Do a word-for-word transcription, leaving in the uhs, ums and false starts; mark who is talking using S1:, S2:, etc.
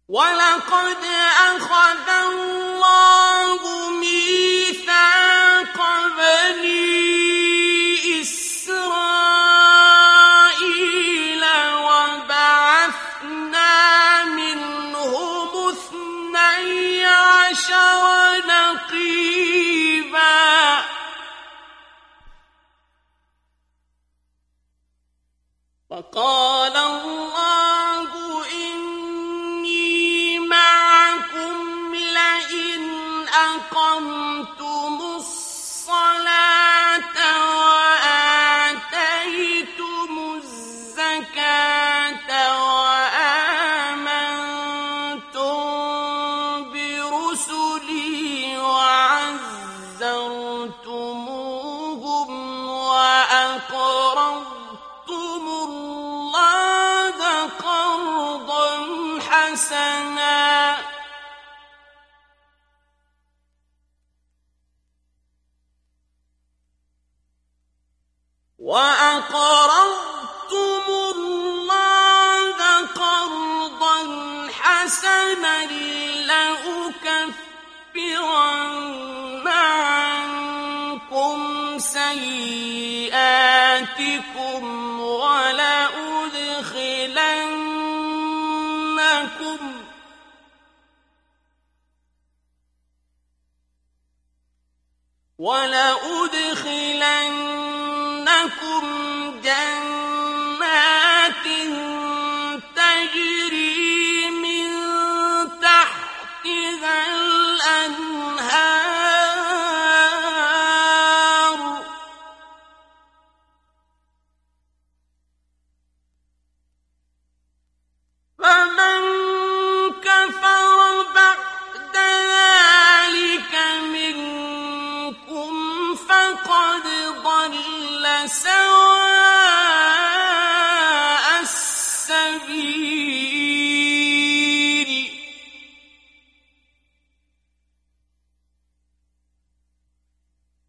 S1: وَلَقَدْ أَخَذَ اللَّهُ مِيثَاقَ بَنِي إِسْرَائِيلَ وَبَعَثْنَا مِنْهُمُ اثْنَيْ عَشَرَ نَقِيبًا ۖ وَقَالَ اللَّهُ إِنِّي مَعَكُمْ لَئِنْ أَقَمْتُمُ الصَّلَاةَ وَآتَيْتُمُ الزَّكَاةَ وَآمَنتُم بِرُسُلِي وَعَزَّرْتُمُوهُمْ وَأَقْرَضْتُمُ اللَّهَ قَرْضًا حَسَنًا وَأَقْرَضْتُمُ اللَّهَ قَرْضًا حَسَنًا لَّأُكَفِّرَنَّ عَنكُمْ سَيِّئَاتِكُمْ وَلَأُدْخِلَنَّكُمْ وَلَأُدْخِلَنَّكُمْ جَنَّاتٍ تَجْرِي مِن تَحْتِهَا الْأَنْهَارُ فَمَن كَفَرَ بَعْدَ ذَٰلِكَ مِنكُمْ فَقَدْ ضَلَّ سَوَاءَ